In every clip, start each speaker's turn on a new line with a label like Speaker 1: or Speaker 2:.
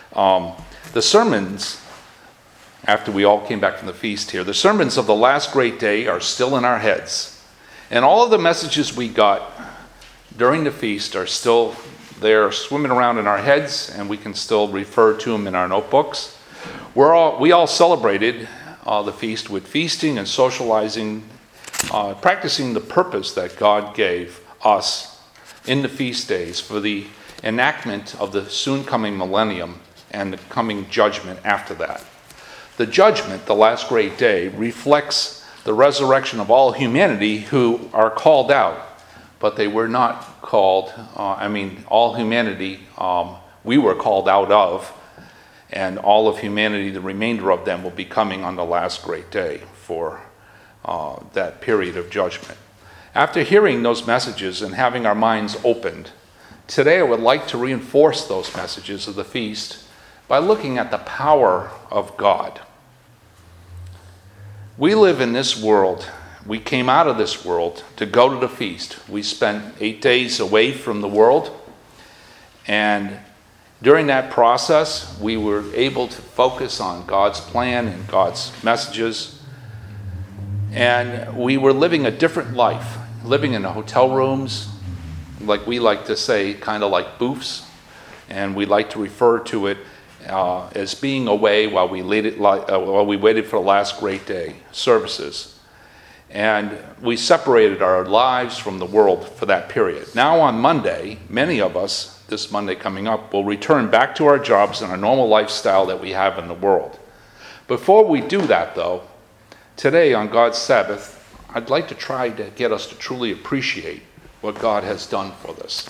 Speaker 1: The sermons, after we all came back from the feast here, the sermons of the last great day are still in our heads. And all of the messages we got during the feast are still there swimming around in our heads, and we can still refer to them in our notebooks. We all celebrated the feast with feasting and socializing, practicing the purpose that God gave us in the feast days for the enactment of the soon coming millennium and the coming judgment after that. The judgment, the last great day, reflects the resurrection of all humanity who are called out, but they were not called, all humanity we were called out of, and all of humanity, the remainder of them, will be coming on the last great day for that period of judgment. After hearing those messages and having our minds opened, today I would like to reinforce those messages of the feast by looking at the power of God. We live in this world. We came out of this world to go to the feast. We spent 8 days away from the world, and during that process, we were able to focus on God's plan and God's messages, and we were living a different life, living in the hotel rooms, like we like to say, kind of like booths, and we like to refer to it as being away while we waited for the last great day services. And we separated our lives from the world for that period. Now on Monday, many of us, this Monday coming up, will return back to our jobs and our normal lifestyle that we have in the world. Before we do that, though, today on God's Sabbath, I'd like to try to get us to truly appreciate what God has done for us.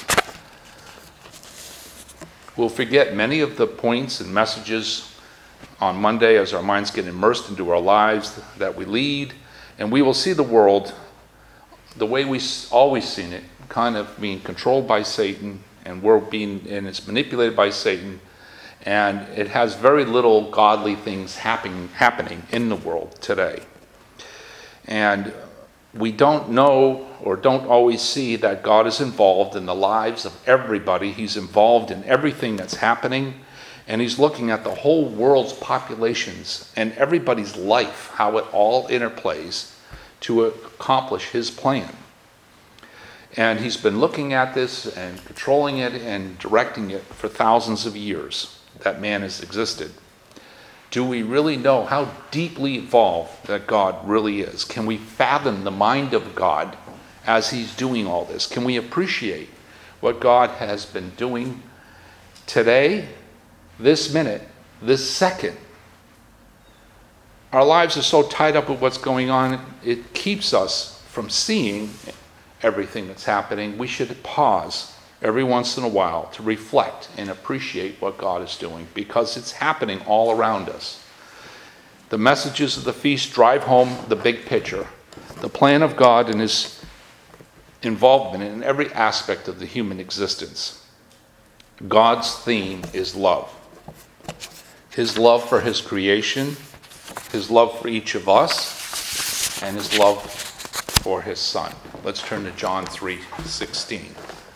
Speaker 1: We'll forget many of the points and messages on Monday as our minds get immersed into our lives that we lead, and we will see the world the way we always seen it, kind of being controlled by Satan, and it's manipulated by Satan, and it has very little godly things happening in the world today. And we don't know or don't always see that God is involved in the lives of everybody. He's involved in everything that's happening, and he's looking at the whole world's populations and everybody's life, how it all interplays to accomplish his plan. And he's been looking at this and controlling it and directing it for thousands of years that man has existed. Do we really know how deeply involved that God really is? Can we fathom the mind of God as he's doing all this? Can we appreciate what God has been doing today, this minute, this second? Our lives are so tied up with what's going on, it keeps us from seeing everything that's happening. We should pause every once in a while to reflect and appreciate what God is doing, because it's happening all around us. The messages of the feast drive home the big picture, the plan of God and his involvement in every aspect of the human existence. God's theme is love. His love for his creation, his love for each of us, and his love for his Son. Let's turn to John 3:16.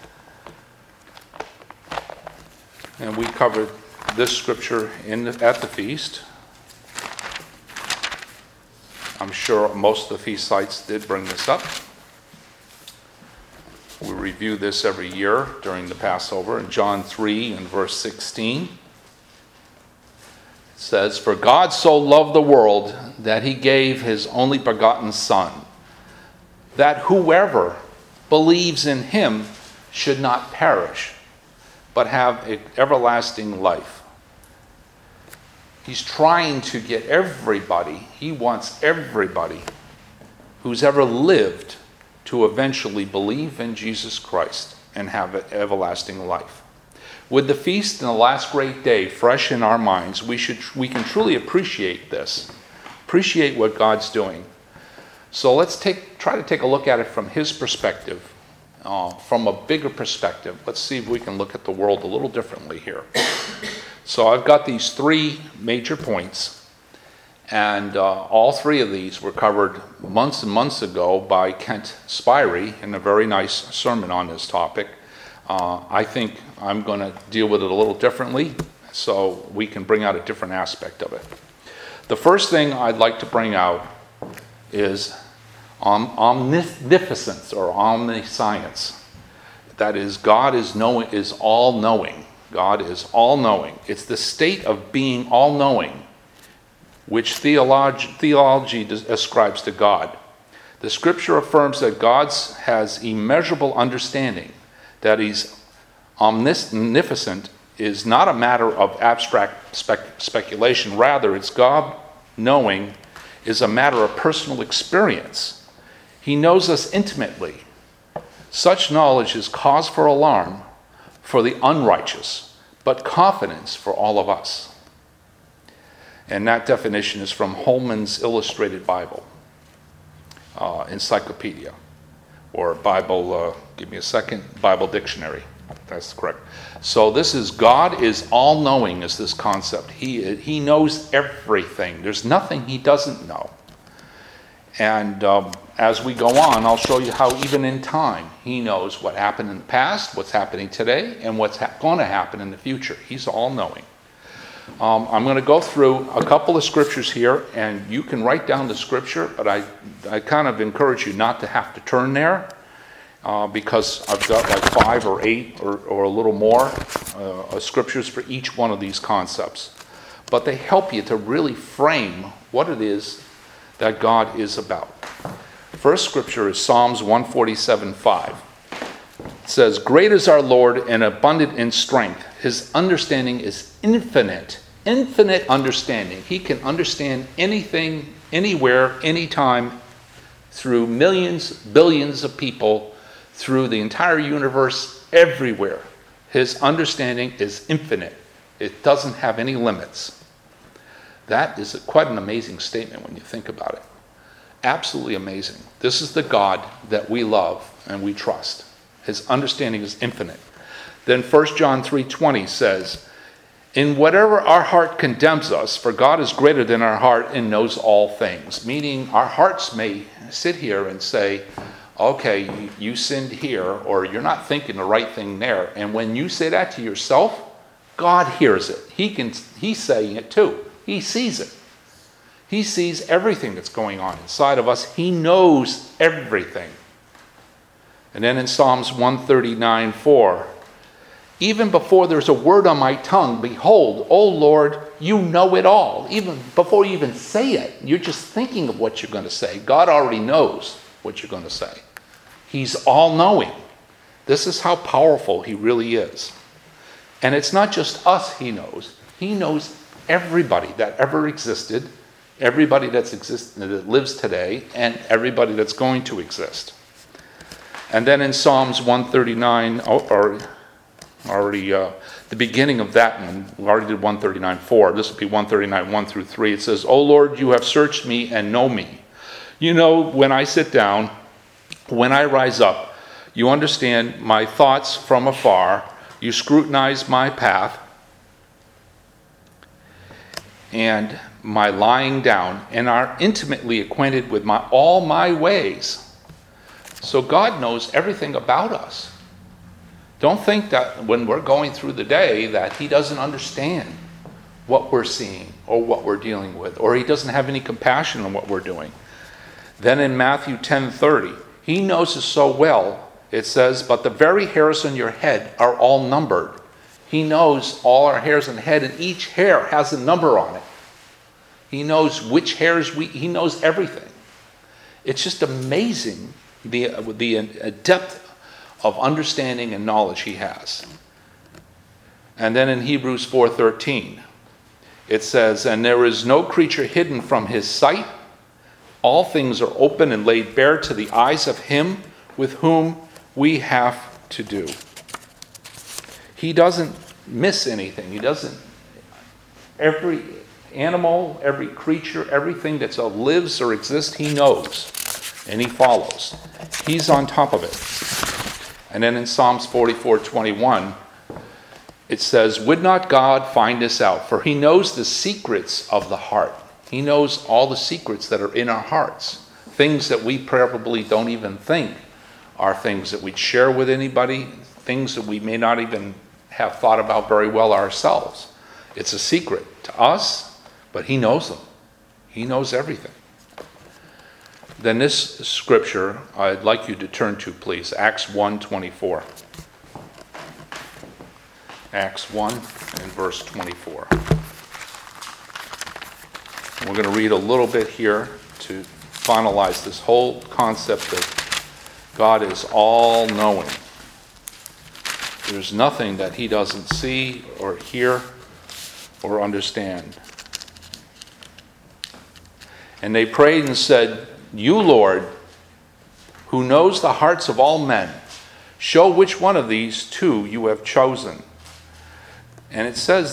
Speaker 1: And we covered this scripture at the feast. I'm sure most of the feast sites did bring this up. We review this every year during the Passover. In John 3 and verse 16, it says, "For God so loved the world that he gave his only begotten Son, that whoever believes in him should not perish, but have everlasting life." He's trying to get everybody, he wants everybody who's ever lived to eventually believe in Jesus Christ and have an everlasting life. With the feast and the last great day fresh in our minds, we can truly appreciate this, appreciate what God's doing. So let's try to take a look at it from his perspective, from a bigger perspective. Let's see if we can look at the world a little differently here. So I've got these 3 major points, and all 3 of these were covered months and months ago by Kent Spirey in a very nice sermon on this topic. I think I'm going to deal with it a little differently, so we can bring out a different aspect of it. The first thing I'd like to bring out is omniscience or omniscience. That is, God is all-knowing. God is all-knowing. It's the state of being all-knowing, which theology ascribes to God. The Scripture affirms that God has immeasurable understanding, that He's omniscient is not a matter of abstract speculation. Rather, it's God knowing is a matter of personal experience. He knows us intimately. Such knowledge is cause for alarm for the unrighteous, but confidence for all of us. And that definition is from Holman's Illustrated Bible, Encyclopedia, or Bible, give me a second, Bible Dictionary. That's correct. So this is, God is all-knowing is this concept. He knows everything. There's nothing He doesn't know. And as we go on, I'll show you how even in time, He knows what happened in the past, what's happening today, and what's going to happen in the future. He's all-knowing. I'm going to go through a couple of scriptures here, and you can write down the scripture, but I kind of encourage you not to have to turn there, because I've got like 5 or 8 or a little more scriptures for each one of these concepts. But they help you to really frame what it is that God is about. First scripture is Psalms 147:5. It says, "Great is our Lord and abundant in strength. His understanding is infinite." Infinite understanding. He can understand anything, anywhere, anytime, through millions, billions of people, through the entire universe, everywhere. His understanding is infinite. It doesn't have any limits. That is quite an amazing statement when you think about it. Absolutely amazing. This is the God that we love and we trust. His understanding is infinite. Then 1 John 3:20 says, "In whatever our heart condemns us, for God is greater than our heart and knows all things." Meaning our hearts may sit here and say, okay, you sinned here, or you're not thinking the right thing there. And when you say that to yourself, God hears it. He's saying it too. He sees it. He sees everything that's going on inside of us. He knows everything. And then in Psalms 139:4, "Even before there's a word on my tongue, behold, O Lord, you know it all." Even before you even say it, you're just thinking of what you're going to say. God already knows what you're going to say. He's all-knowing. This is how powerful He really is. And it's not just us He knows. He knows everybody that ever existed, everybody that lives today, and everybody that's going to exist. And then in Psalms 139, the beginning of that one, we already did 139:4. This will be 139:1-3. It says, "O Lord, you have searched me and know me. You know when I sit down, when I rise up. You understand my thoughts from afar. You scrutinize my path and my lying down, and are intimately acquainted with all my ways." So God knows everything about us. Don't think that when we're going through the day that He doesn't understand what we're seeing or what we're dealing with, or He doesn't have any compassion on what we're doing. Then in Matthew 10:30, He knows us so well, it says, "But the very hairs on your head are all numbered." He knows all our hairs on the head, and each hair has a number on it. He knows which hairs He knows everything. It's just amazing the depth of understanding and knowledge He has. And then in Hebrews 4:13, it says, "And there is no creature hidden from His sight. All things are open and laid bare to the eyes of Him with whom we have to do." He doesn't miss anything. He doesn't. Every animal, every creature, everything that lives or exists, He knows. And He follows. He's on top of it. And then in Psalms 44:21, it says, "Would not God find us out? For He knows the secrets of the heart." He knows all the secrets that are in our hearts. Things that we probably don't even think are things that we'd share with anybody. Things that we may not even have thought about very well ourselves. It's a secret to us, but he knows them. He knows everything. Then this scripture I'd like you to turn to, please. Acts 1:24. Acts 1 and verse 24. We're going to read a little bit here to finalize this whole concept of God is all-knowing. There's nothing that he doesn't see or hear or understand. And they prayed and said, "You, Lord, who knows the hearts of all men, show which one of these two you have chosen." And it says,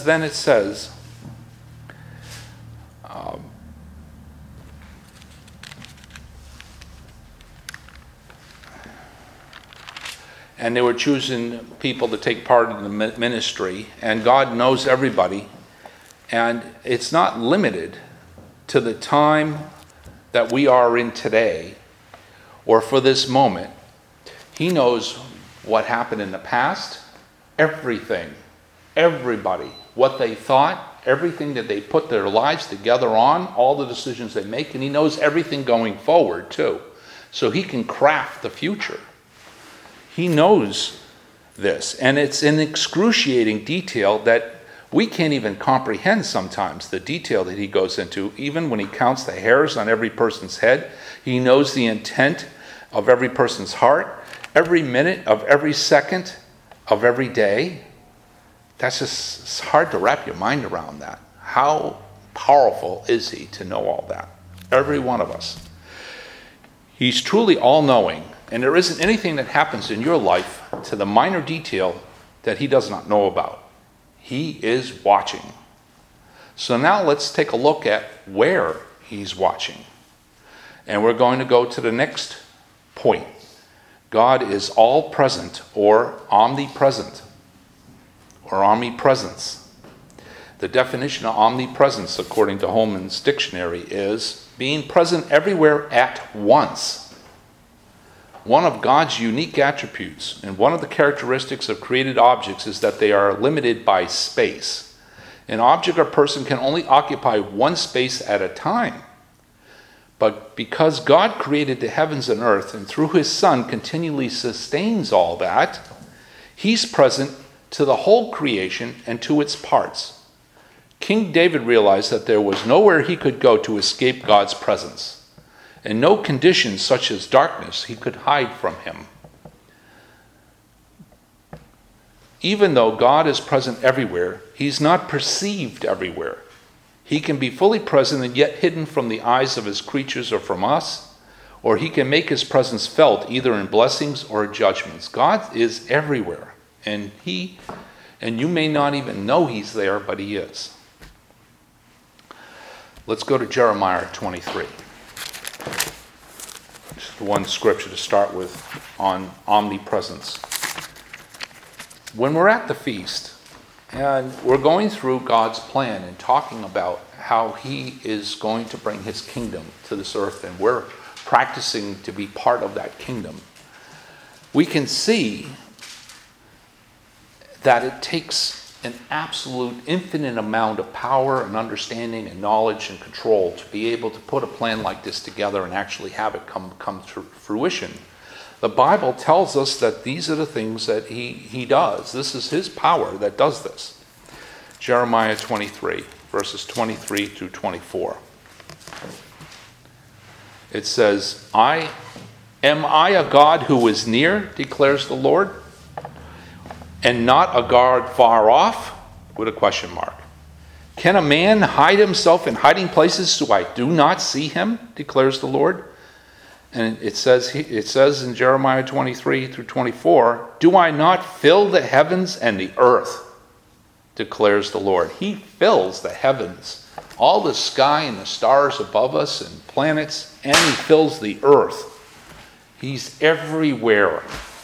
Speaker 1: and they were choosing people to take part in the ministry, and God knows everybody, and it's not limited to the time that we are in today or for this moment. He knows what happened in the past, everything, everybody, what they thought, everything that they put their lives together on, all the decisions they make, and he knows everything going forward too. So he can craft the future. He knows this, and it's in excruciating detail that we can't even comprehend sometimes, the detail that he goes into. Even when he counts the hairs on every person's head, he knows the intent of every person's heart, every minute of every second of every day. That's just, it's hard to wrap your mind around that. How powerful is he to know all that? Every one of us. He's truly all-knowing, and there isn't anything that happens in your life to the minor detail that he does not know about. He is watching. So now let's take a look at where he's watching. And we're going to go to the next point. God is all-present or omnipresent or omnipresence. The definition of omnipresence, according to Holman's dictionary, is being present everywhere at once. One of God's unique attributes and one of the characteristics of created objects is that they are limited by space. An object or person can only occupy one space at a time. But because God created the heavens and earth and through his Son continually sustains all that, he's present to the whole creation and to its parts. King David realized that there was nowhere he could go to escape God's presence. And no conditions such as darkness he could hide from him. Even though God is present everywhere, he's not perceived everywhere. He can be fully present and yet hidden from the eyes of his creatures or from us, or he can make his presence felt either in blessings or judgments. God is everywhere, and you may not even know he's there, but he is. Let's go to Jeremiah 23. Just one scripture to start with on omnipresence. When we're at the feast and we're going through God's plan and talking about how he is going to bring his kingdom to this earth, and we're practicing to be part of that kingdom, we can see that it takes an absolute infinite amount of power and understanding and knowledge and control to be able to put a plan like this together and actually have it come to fruition. The Bible tells us that these are the things that he does. This is his power that does this. Jeremiah 23, verses 23 through 24. It says, Am I a God who is near, declares the Lord, and not a God far off? With a question mark. Can a man hide himself in hiding places so I do not see him, declares the Lord? And it says in Jeremiah 23 through 24, Do I not fill the heavens and the earth, declares the Lord. He fills the heavens, all the sky and the stars above us and planets, and he fills the earth. He's everywhere.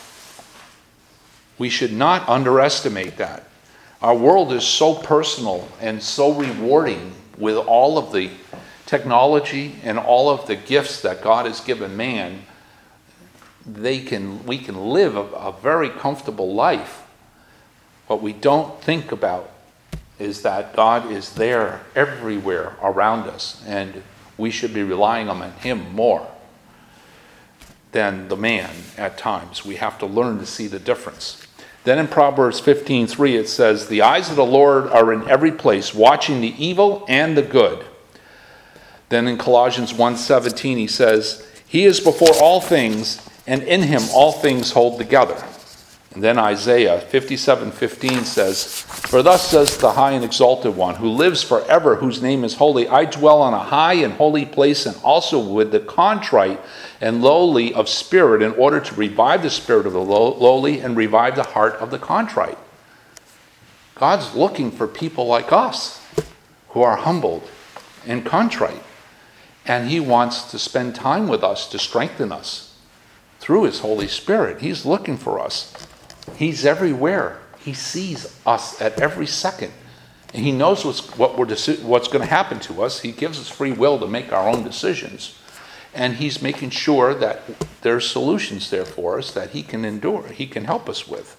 Speaker 1: We should not underestimate that. Our world is so personal and so rewarding with all of the technology and all of the gifts that God has given man. We can live a very comfortable life. What we don't think about is that God is there everywhere around us, and we should be relying on him more than the man at times. We have to learn to see the difference. Then in Proverbs 15:3 it says, "The eyes of the Lord are in every place, watching the evil and the good." Then in Colossians 1:17 he says, "He is before all things, and in him all things hold together." And then Isaiah 57:15 says, "For thus says the high and exalted one, who lives forever, whose name is holy, I dwell on a high and holy place, and also with the contrite and lowly of spirit, in order to revive the spirit of the lowly and revive the heart of the contrite." God's looking for people like us who are humbled and contrite. And he wants to spend time with us to strengthen us through his Holy Spirit. He's looking for us. He's everywhere. He sees us at every second. And he knows what's going to happen to us. He gives us free will to make our own decisions. And he's making sure that there's solutions there for us that he can endure, he can help us with.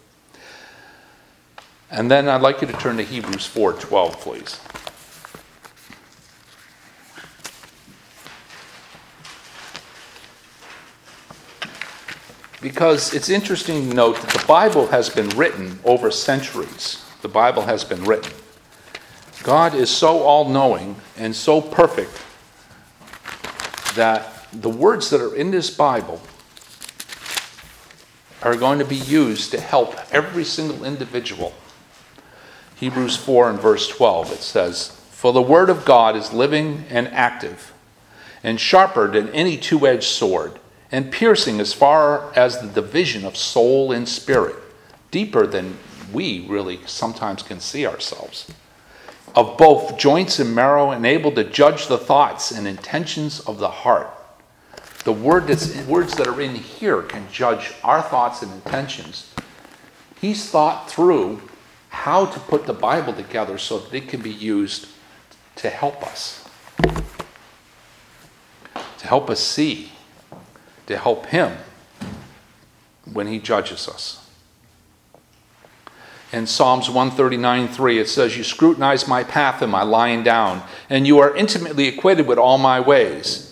Speaker 1: And then I'd like you to turn to Hebrews 4:12, please. Because it's interesting to note that the Bible has been written over centuries. The Bible has been written. God is so all-knowing and so perfect that the words that are in this Bible are going to be used to help every single individual. Hebrews 4 and verse 12, it says, "For the word of God is living and active, and sharper than any two-edged sword, and piercing as far as the division of soul and spirit," deeper than we really sometimes can see ourselves, "of both joints and marrow, and able to judge the thoughts and intentions of the heart." The words that are in here can judge our thoughts and intentions. He's thought through how to put the Bible together so that it can be used to help us see, to help him when he judges us. In Psalms 139:3 it says, "You scrutinize my path and my lying down, and you are intimately acquainted with all my ways."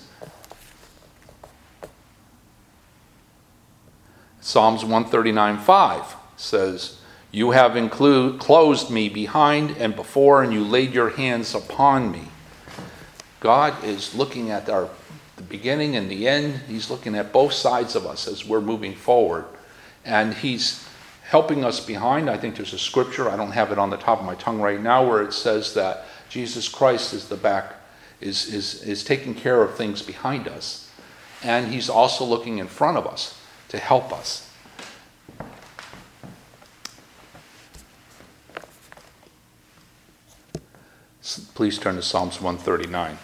Speaker 1: Psalms 139:5 says, "You have closed me behind and before, and you laid your hands upon me." God is looking at the beginning and the end. He's looking at both sides of us as we're moving forward. And he's helping us behind. I think there's a scripture, I don't have it on the top of my tongue right now, where it says that Jesus Christ is the back, is taking care of things behind us. And he's also looking in front of us to help us. Please turn to Psalms 139.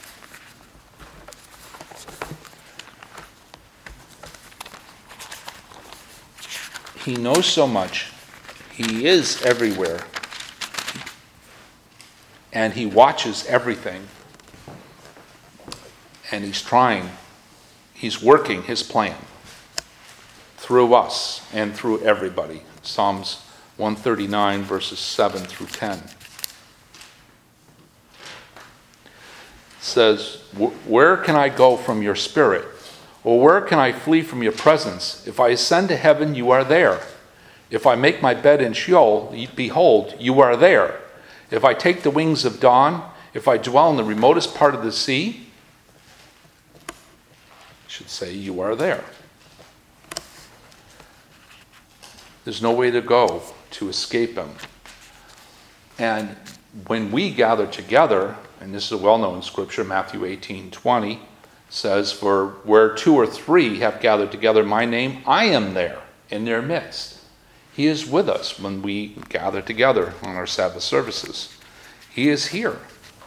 Speaker 1: He knows so much. He is everywhere. And he watches everything. And he's working his plan through us and through everybody. Psalms 139 verses 7 through 10. It says, "Where can I go from your spirit? Or where can I flee from your presence? If I ascend to heaven, you are there. If I make my bed in Sheol, behold, you are there. If I take the wings of dawn, if I dwell in the remotest part of the sea," I should say, "you are there." There's no way to go to escape him. And when we gather together, and this is a well-known scripture, Matthew 18:20, says, "For where 2 or 3 have gathered together in my name, I am there in their midst." He is with us when we gather together on our Sabbath services. He is here.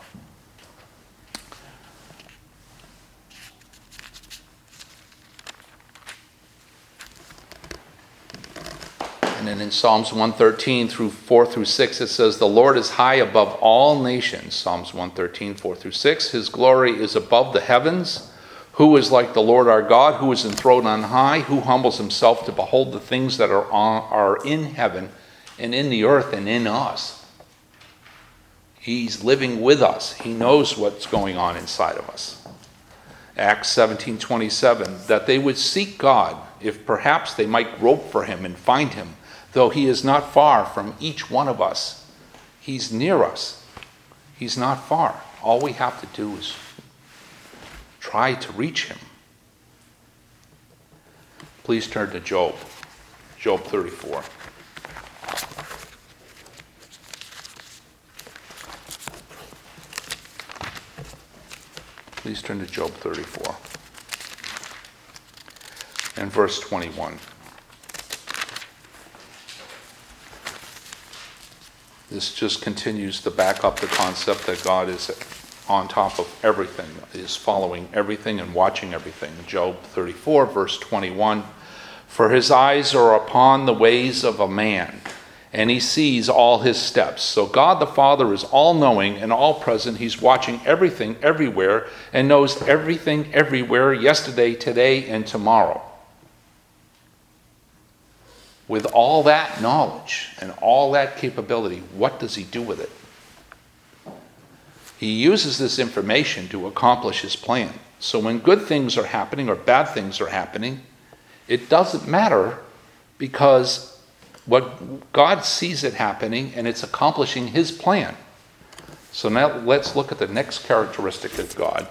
Speaker 1: And then in Psalms 113 4 through 6, it says, "The Lord is high above all nations." Psalms 113, 4 through 6. "His glory is above the heavens. Who is like the Lord our God, who is enthroned on high, who humbles himself to behold the things that are in heaven and in the earth and in us." He's living with us. He knows what's going on inside of us. Acts 17:27, that they would seek God, if perhaps they might grope for him and find him, though he is not far from each one of us. He's near us. He's not far. All we have to do is try to reach him. Please turn to Job. Job 34. Please turn to Job 34 and verse 21. This just continues to back up the concept that God is on top of everything, is following everything and watching everything. Job 34, verse 21. For his eyes are upon the ways of a man, and he sees all his steps. So God the Father is all-knowing and all-present. He's watching everything everywhere and knows everything everywhere, yesterday, today, and tomorrow. With all that knowledge and all that capability, what does he do with it? He uses this information to accomplish his plan. So when good things are happening or bad things are happening, it doesn't matter, because what God sees it happening and it's accomplishing his plan. So now let's look at the next characteristic of God.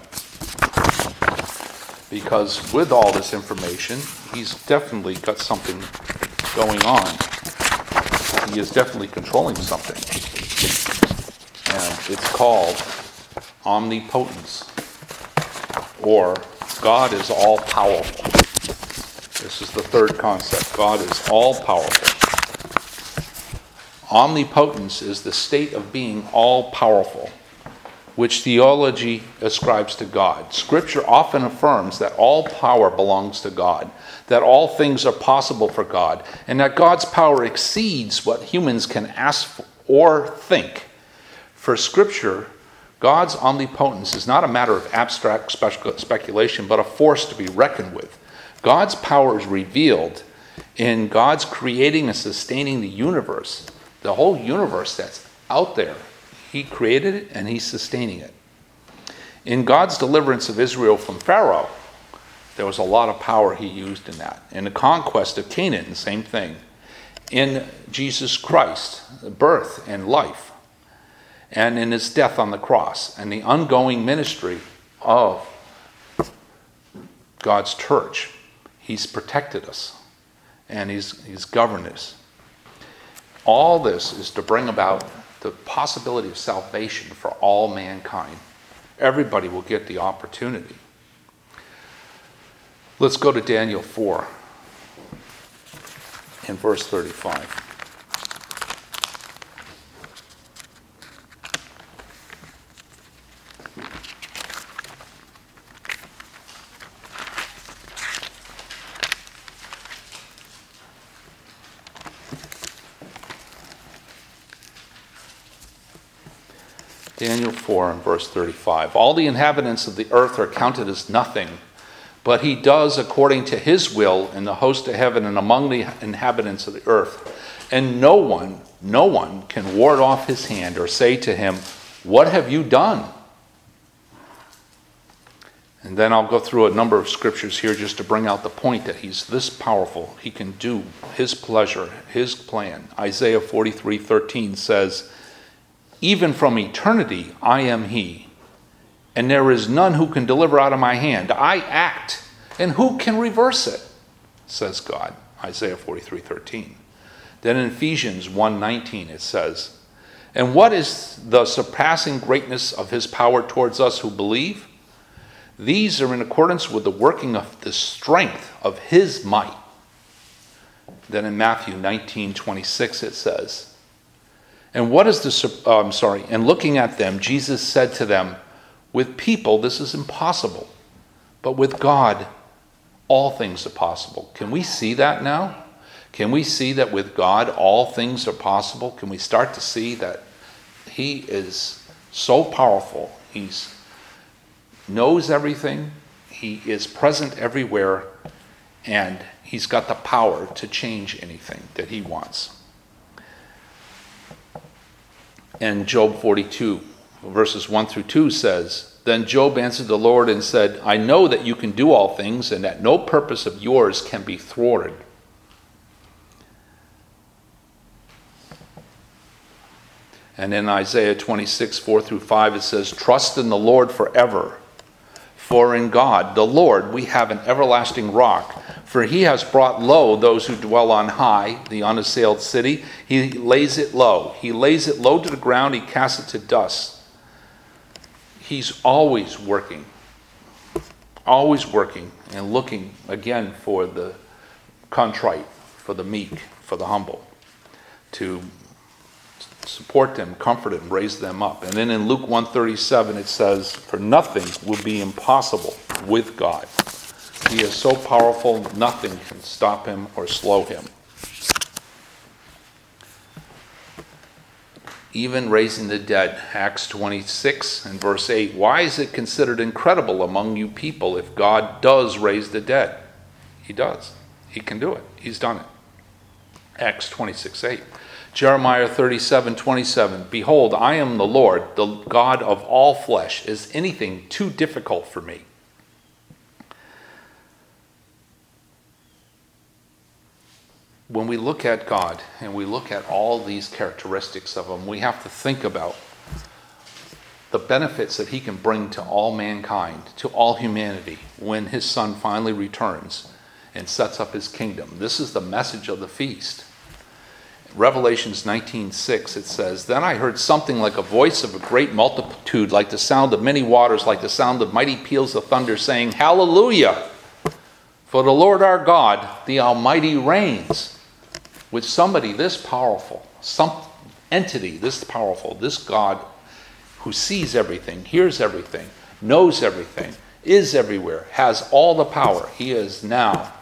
Speaker 1: Because with all this information, he's definitely got something going on. He is definitely controlling something. And it's called omnipotence, or God is all-powerful. This is the third concept. God is all-powerful. Omnipotence is the state of being all-powerful, which theology ascribes to God. Scripture often affirms that all power belongs to God, that all things are possible for God, and that God's power exceeds what humans can ask for or think. For Scripture, God's omnipotence is not a matter of abstract speculation, but a force to be reckoned with. God's power is revealed in God's creating and sustaining the universe. The whole universe that's out there, he created it and he's sustaining it. In God's deliverance of Israel from Pharaoh, there was a lot of power he used in that. In the conquest of Canaan, the same thing. In Jesus Christ, birth and life, and in his death on the cross, and the ongoing ministry of God's church, he's protected us and he's governed us. All this is to bring about the possibility of salvation for all mankind. Everybody will get the opportunity. Let's go to Daniel 4 and verse 35. Daniel 4 and verse 35. All the inhabitants of the earth are counted as nothing, but he does according to his will in the host of heaven and among the inhabitants of the earth. And no one can ward off his hand or say to him, what have you done? And then I'll go through a number of scriptures here just to bring out the point that he's this powerful. He can do his pleasure, his plan. Isaiah 43:13 says, even from eternity I am he, and there is none who can deliver out of my hand. I act, and who can reverse it? Says God. Isaiah 43:13. Then in Ephesians 1:19 it says, and what is the surpassing greatness of his power towards us who believe? These are in accordance with the working of the strength of his might. Then in Matthew 19:26 it says, and what is and looking at them, Jesus said to them, with people this is impossible, but with God all things are possible. Can we see that now? Can we see that with God all things are possible? Can we start to see that he is so powerful? He knows everything. He is present everywhere, and he's got the power to change anything that he wants. And Job 42, verses 1 through 2 says, "Then Job answered the Lord and said, I know that you can do all things, and that no purpose of yours can be thwarted." And in Isaiah 26, 4 through 5, it says, "Trust in the Lord forever. For in God, the Lord, we have an everlasting rock. For he has brought low those who dwell on high, the unassailed city. He lays it low. He lays it low to the ground. He casts it to dust." He's always working and looking again for the contrite, for the meek, for the humble, to support them, comfort them, raise them up. And then in Luke 1:37 it says, "For nothing will be impossible with God. He is so powerful, nothing can stop him or slow him." Even raising the dead, Acts 26 and verse 8, "Why is it considered incredible among you people if God does raise the dead?" He does. He can do it. He's done it. Acts 26:8. Jeremiah 37:27, "Behold, I am the Lord, the God of all flesh. Is anything too difficult for me?" When we look at God and we look at all these characteristics of him, we have to think about the benefits that he can bring to all mankind, to all humanity, when his son finally returns and sets up his kingdom. This is the message of the feast. Revelations 19:6, it says, "Then I heard something like a voice of a great multitude, like the sound of many waters, like the sound of mighty peals of thunder, saying, Hallelujah! For the Lord our God, the Almighty reigns." With somebody this powerful, some entity this powerful, this God who sees everything, hears everything, knows everything, is everywhere, has all the power. He is now,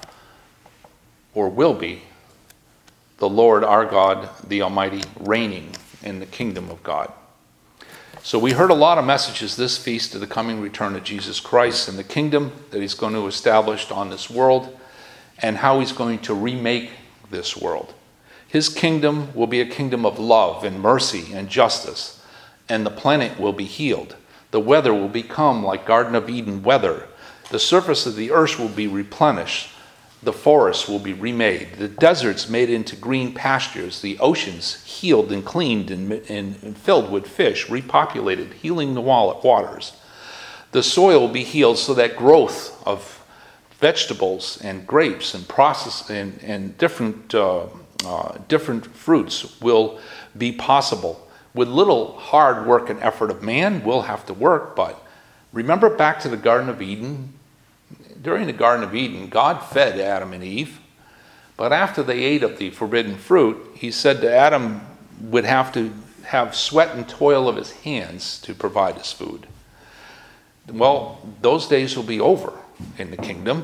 Speaker 1: or will be, the Lord our God, the Almighty, reigning in the kingdom of God. So we heard a lot of messages this feast of the coming return of Jesus Christ and the kingdom that he's going to establish on this world, and how he's going to remake this world. His kingdom will be a kingdom of love and mercy and justice, and the planet will be healed. The weather will become like Garden of Eden weather. The surface of the earth will be replenished. The forests will be remade, the deserts made into green pastures, the oceans healed and cleaned and filled with fish, repopulated, healing the waters. The soil will be healed so that growth of vegetables and grapes and and different fruits will be possible. With little hard work and effort of man, we'll have to work, but remember back to the Garden of Eden. During the Garden of Eden, God fed Adam and Eve, but after they ate of the forbidden fruit, he said that Adam would have to have sweat and toil of his hands to provide his food. Well, those days will be over in the kingdom.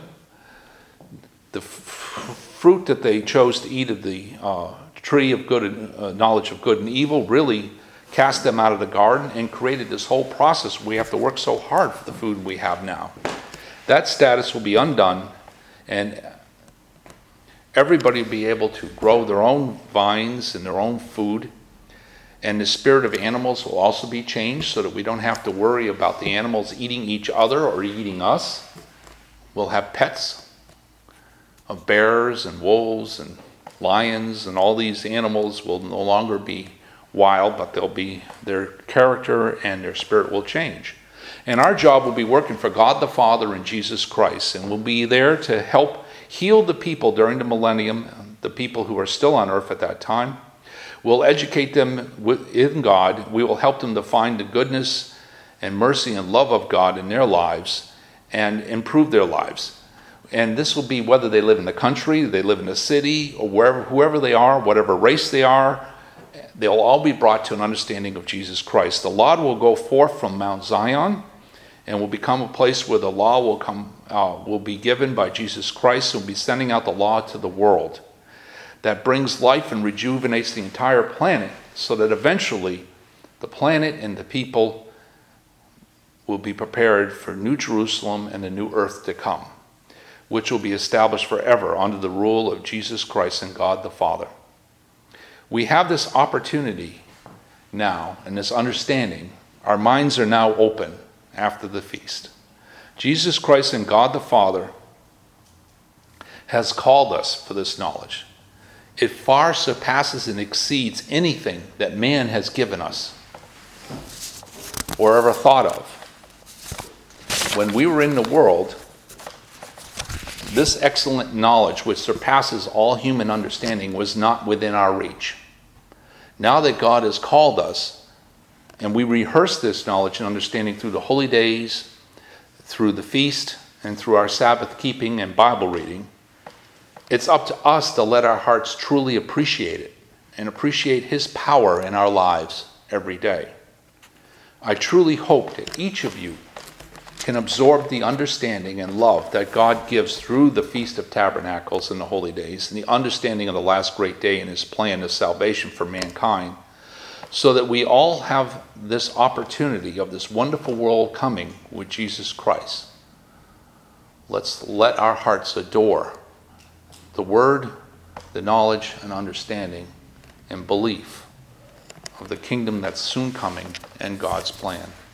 Speaker 1: The fruit that they chose to eat of the tree of good and knowledge of good and evil really cast them out of the garden and created this whole process. We have to work so hard for the food we have now. That status will be undone, and everybody will be able to grow their own vines and their own food. And the spirit of animals will also be changed so that we don't have to worry about the animals eating each other or eating us. We'll have pets of bears and wolves and lions, and all these animals will no longer be wild, but their character and their spirit will change. And our job will be working for God the Father and Jesus Christ, and we'll be there to help heal the people during the millennium, the people who are still on earth at that time. We'll educate them in God. We will help them to find the goodness and mercy and love of God in their lives and improve their lives. And this will be whether they live in the country, they live in the city, or whoever they are, whatever race they are, they'll all be brought to an understanding of Jesus Christ. The law will go forth from Mount Zion and will become a place where the law will be given by Jesus Christ, and will be sending out the law to the world. That brings life and rejuvenates the entire planet, so that eventually the planet and the people will be prepared for New Jerusalem and the new earth to come, which will be established forever under the rule of Jesus Christ and God the Father. We have this opportunity now, and this understanding, our minds are now open after the feast. Jesus Christ and God the Father has called us for this knowledge. It far surpasses and exceeds anything that man has given us or ever thought of. When we were in the world, this excellent knowledge, which surpasses all human understanding, was not within our reach. Now that God has called us, and we rehearse this knowledge and understanding through the holy days, through the feast, and through our Sabbath keeping and Bible reading, it's up to us to let our hearts truly appreciate it and appreciate His power in our lives every day. I truly hope that each of you can absorb the understanding and love that God gives through the Feast of Tabernacles and the holy days, and the understanding of the last great day and His plan of salvation for mankind, so that we all have this opportunity of this wonderful world coming with Jesus Christ. Let's let our hearts adore the Word, the knowledge and understanding and belief of the kingdom that's soon coming and God's plan.